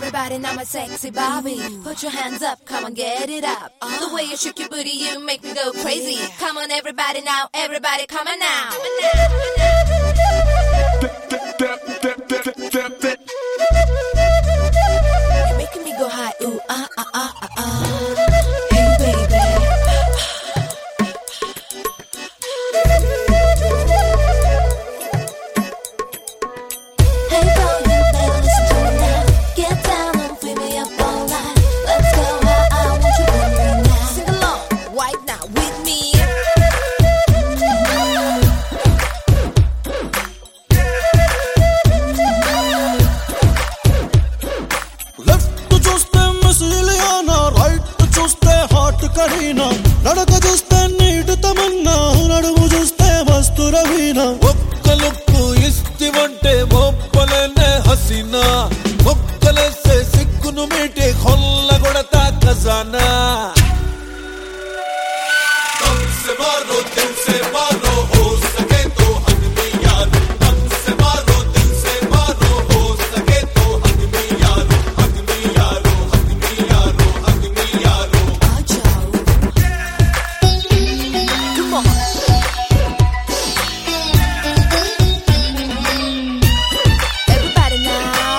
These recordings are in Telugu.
Everybody now my sexy Barbie. Put your hands up, come on, get it up. The way you shake your booty, you make me go crazy. Come on, everybody now, everybody come on now. You're making me go high, ooh, Hey, baby. Hey, boy, you better listen to me now. Get down and free me up all night. Let's go high, I want you right now. Sing along, right now with me. Left చూస్తే మసిలియానా, రైట్ చూస్తే హాట్ కరీనా, నడక చూస్తే నీటి తమన్నా, నడుము చూస్తే మస్తు రవీనా. ఒక్క లుక్కు ఇస్తివంటే మొప్పలనే హసీనా, మొక్కలేసే సిగ్గును మీటే కొల్లగొడతా ఖజానా. तुमसे मारो दिल से मारो, हो सके तो हद में यारो. तुमसे मारो दिल से मारो, हो सके तो हद में यारो. हद में यारो, हद में यारो, हद में यारो. Come on. Everybody now.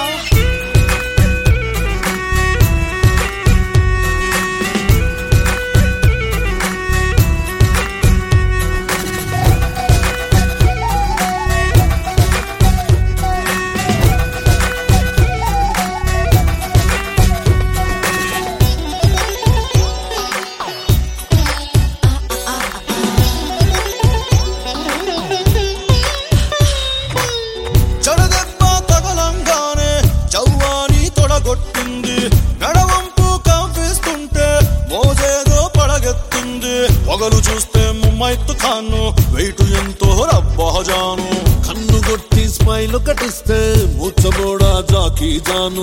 చెడదెబ్బ తగలంగానే జవ్వాని తొడగొట్టింది, నడవంపు కంపిస్తుంటే మోజేదో పడగెత్తింది. పొగలు చూస్తే ముమ్మైత్తు ఖాను, వెయిటు ఎంతో రబ్బహజాను. కన్ను కొట్టి స్మైల్ కటిస్తే మూర్చబోడా జాకీ జాను.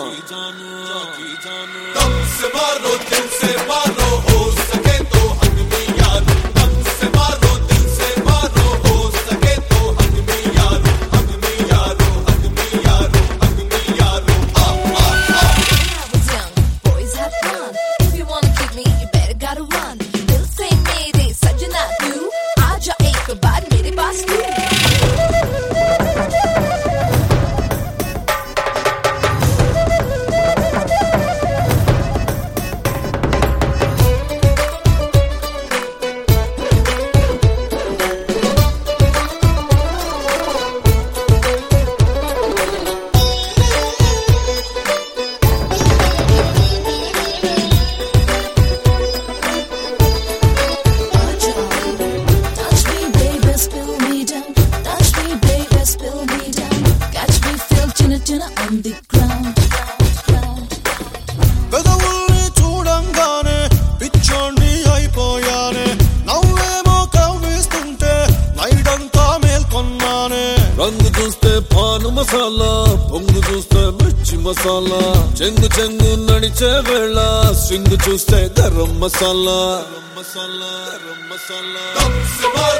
तुमसे मारो दिल से मारो, हो सके तो हद में यारो. तुमसे मारो दिल से मारो, हो सके तो हद में यारो. हद में यारो, हद में यारो, हद में यारो. When I was young, boys had fun. If you wanna keep me, you better gotta run. They'll say मेरे सजना तू, आजा एक बार मेरे पास तू. Touch me, baby, spill me down. Touch me, baby, spill me down. Catch me, feel chinna on the ground. పెదవుల్ని చూడంగానే పిచ్చోండి అయిపోయానే, నవ్వేమో కవ్విస్తుంటే నైటంతా మేల్కొన్నానే. రంగు చూస్తే పాను మసాలా, పొంగు చూస్తే మిర్చి మసాలా, చెంగు చెంగు నడిచే వేళ స్వింగ్ చూస్తే గరం మసాలా. గరం మసాలా, గరం మసాలా.